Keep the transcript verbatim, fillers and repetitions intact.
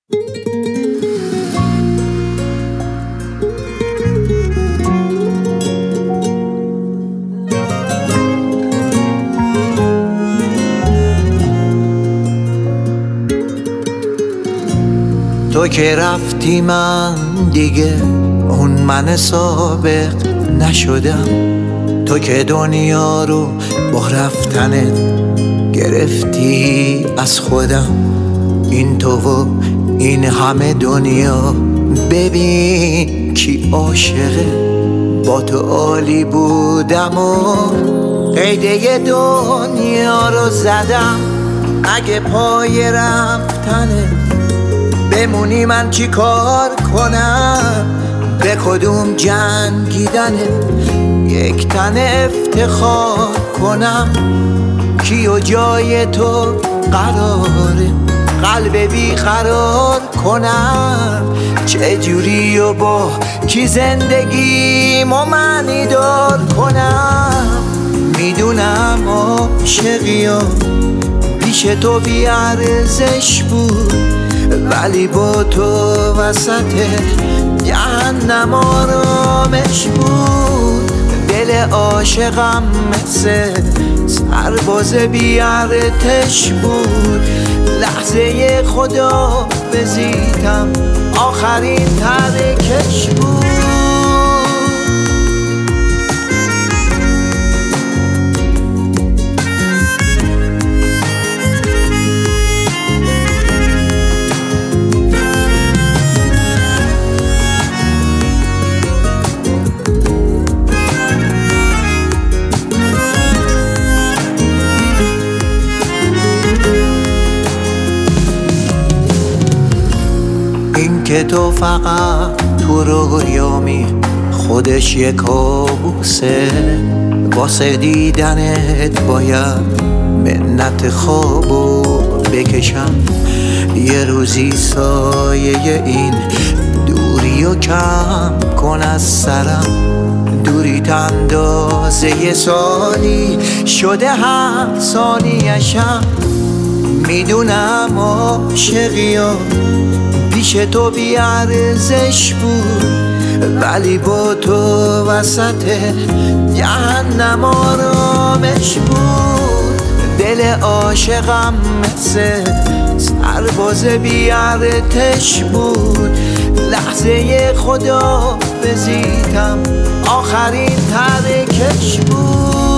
تو که رفتی من دیگه اون من سابق نشدم. تو که دنیا رو با رفتنت گرفتی از خودم. این تو و این همه دنیا ببین کی عاشقه. با تو عالی بودم و قیده دنیا رو زدم. اگه پای رفتنت بمونی من چی کار کنم؟ به کدوم جنگیدنه یک تن افتخار کنم؟ کی و جای تو قراره قلب بیقرار کنم؟ چه جوری و با کی زندگی معنی دار کنم؟ میدونم عاشقی ها پیش تو بی ارزش بود، ولی با تو وسط جهنم آرامش بود. دل عاشقم مثل سرباز بی ارتش بود. لحظه خدا بزیدم آخرین ترکش بود. این که تو فقط تو رویامی خودش یک کابوسه. واسه دیدنت باید منت خوابو بکشم. یه روزی سایه این دوری و کم کن از سرم. دوری تندازه یه سالی شده هر ثانیه‌شم. میدونم عاشقی ها پیش تو بی ارزش بود، ولی با تو وسط جهنم آرامش بود. دل عاشقم مثل سرباز بی ارتش بود. لحظه خدا بزیدم آخرین ترکش بود.